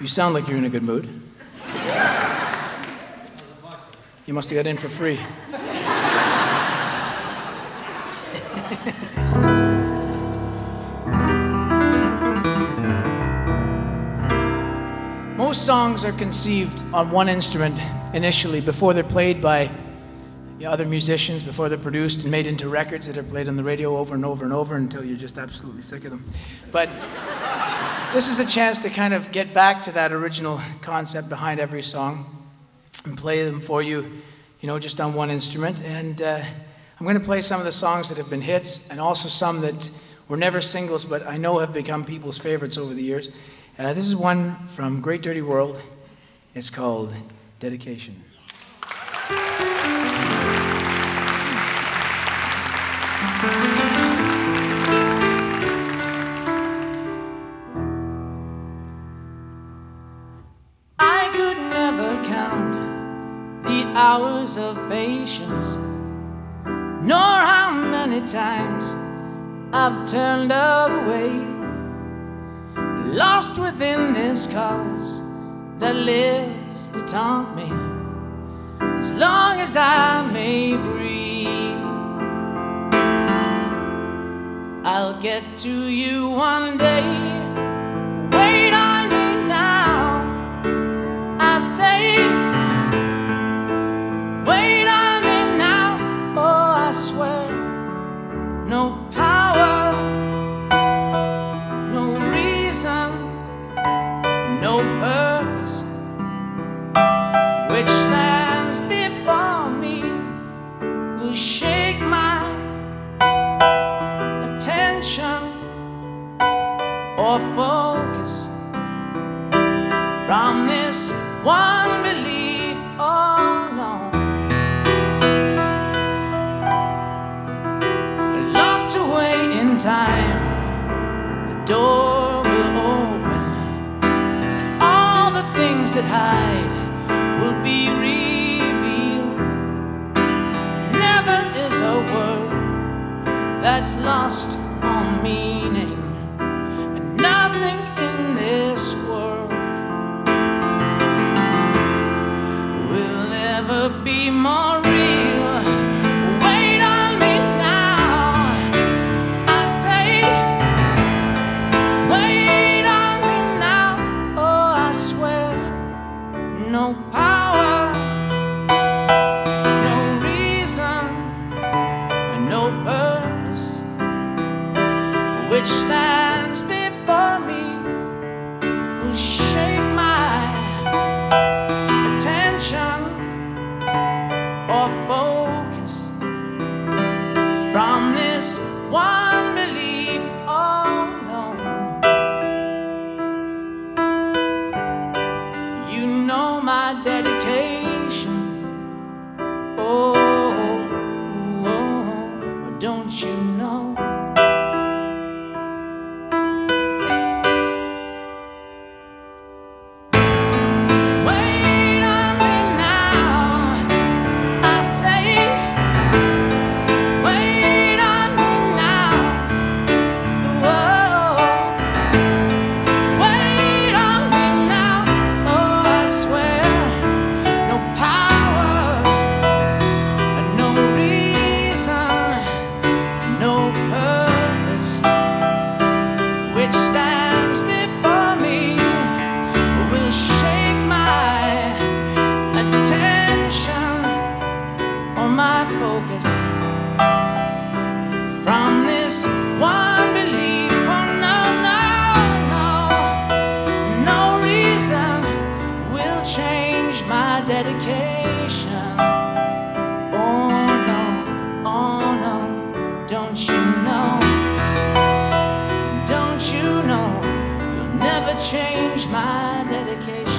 You sound like you're in a good mood. You must have got in for free. Most songs are conceived on one instrument initially before they're played by other musicians, before they're produced and made into records that are played on the radio over and over and over until you're just absolutely sick of them. But this is a chance to kind of get back to that original concept behind every song and play them for you, just on one instrument. And I'm going to play some of the songs that have been hits and also some that were never singles but I know have become people's favorites over the years. This is one from Great Dirty World. It's called Dedication. I could never count the hours of patience, nor how many times I've turned away, lost within this cause that lives to taunt me as long as I may breathe. I'll get to you one day. Wait on me now, I say. Wait on me now, oh I swear. No power, no reason, no purpose which stands before me will shake my attention or focus from this one belief. Oh no, locked away in time, the door will open and all the things that hide will be revealed. Never is a word that's lost on meaning, and nothing in this world will ever be more real. Wait on me now, I say. Wait on me now, oh I swear. No power, no reason, and no purpose which stands before me will shake my attention or focus from this one belief. Oh no, you know my dedication. Oh, oh, don't you know? Wait on me now, I say. Wait on me now. Whoa. Wait on me now, oh I swear. No power, no reason, no purpose which stands before me will shake my attention or my focus from this one belief. Oh no, no, no, no reason will change my dedication. Oh no, don't you know? Don't you know? You'll never change my dedication.